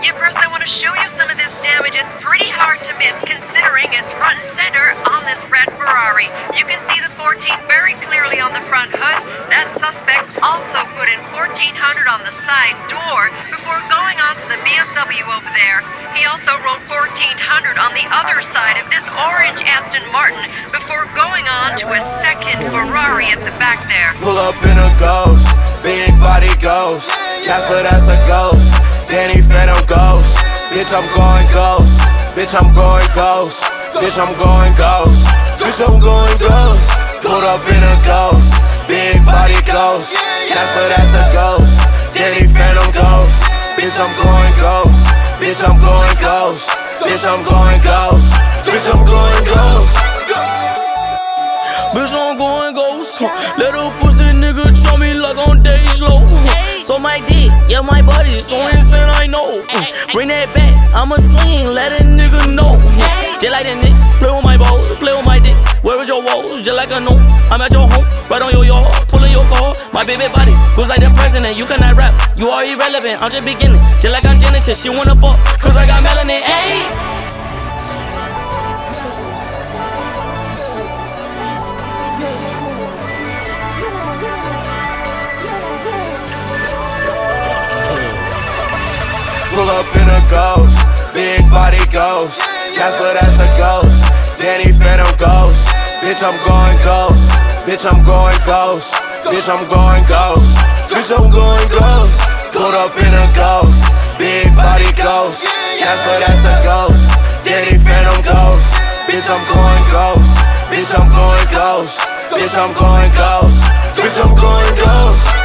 Yeah, first I want to show you some of this damage. It's pretty hard to miss considering it's front and center on this red Ferrari. You can see the 14 very clearly on the front hood. That suspect also put in 1400 on the side door before going on to the BMW over there. He also wrote 1400 on the other side of this orange Aston Martin before going on to a second Ferrari at the back there. Pull up in a Ghost, big body Ghost. Casper, that's a ghost. Danny Phantom Ghost. Bitch, I'm going Ghost. Bitch, I'm going Ghost. Bitch, I'm going Ghost. Bitch, I'm going Ghost. Pulled up in a Ghost, big body Ghost. Casper, that's a ghost. Danny Phantom Ghost. Bitch, I'm going Ghost. Bitch, I'm going Ghost. Bitch, I'm going Ghost. Bitch, I'm going Ghost. Bitch, I'm going ghost. Let a pussy nigga try me like on days low. So my dick, yeah, my body, so insane, I know. Bring that back, I'ma swing, let a nigga know. Just like the Knicks, play with my ball, play with my dick. Where is your walls? Just like a no. I'm at your home, right on your yard, pulling your car. My baby body goes like the president. You cannot rap, you are irrelevant. I'm just beginning, just like I'm Genesis. She wanna fuck, cause I got melanin. Ayy. Pull up in a Ghost, big body Ghost. Casper, that's a ghost. Danny Phantom Ghost. Bitch, I'm going Ghost. Bitch, I'm going Ghost. Bitch, I'm going Ghost. Bitch, I'm going Ghost. Pulled up in a Ghost, big body Ghost. Casper, that's a ghost. Danny Phantom Ghost. Bitch, I'm going Ghost. Bitch, I'm going Ghost. Bitch, I'm going Ghost. Bitch, I'm going Ghost.